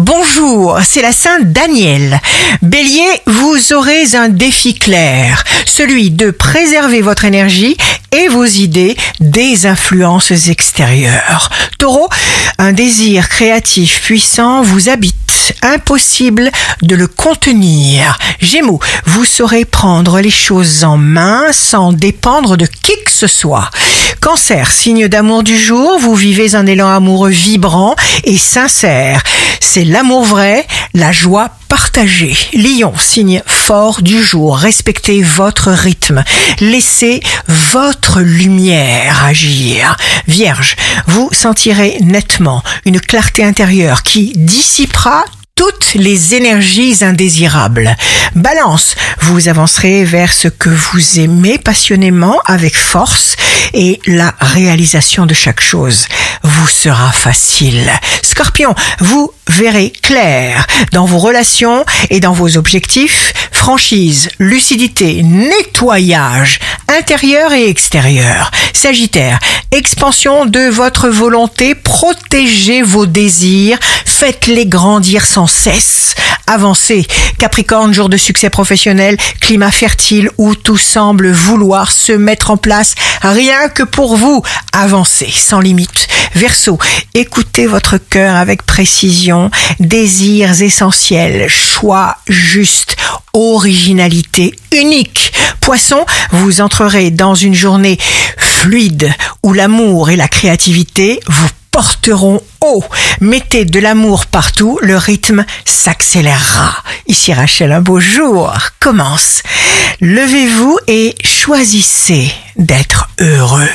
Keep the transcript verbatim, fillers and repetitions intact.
Bonjour, c'est la Sainte Danielle. Bélier, vous aurez un défi clair, celui de préserver votre énergie et vos idées des influences extérieures. Taureau, un désir créatif puissant vous habite, impossible de le contenir. Gémeaux, vous saurez prendre les choses en main sans dépendre de qui que ce soit. Cancer, signe d'amour du jour, vous vivez un élan amoureux vibrant et sincère. C'est l'amour vrai, la joie partagée. Lion, signe fort du jour, respectez votre rythme. Laissez votre lumière agir. Vierge, vous sentirez nettement une clarté intérieure qui dissipera toutes les énergies indésirables. Balance, vous avancerez vers ce que vous aimez passionnément avec force et la réalisation de chaque chose vous sera facile. Scorpion, vous verrez clair dans vos relations et dans vos objectifs. Franchise, lucidité, nettoyage intérieur et extérieur. Sagittaire, expansion de votre volonté, protégez vos désirs, faites-les grandir sans cesse. Avancez. Capricorne, jour de succès professionnel, climat fertile où tout semble vouloir se mettre en place rien que pour vous. Avancez sans limite. Verseau, écoutez votre cœur avec précision, désirs essentiels, choix justes, originalité unique. Poisson, vous entrerez dans une journée fluide où l'amour et la créativité vous porteront haut. Mettez de l'amour partout, le rythme s'accélérera. Ici Rachel, un beau jour commence. Levez-vous et choisissez d'être heureux.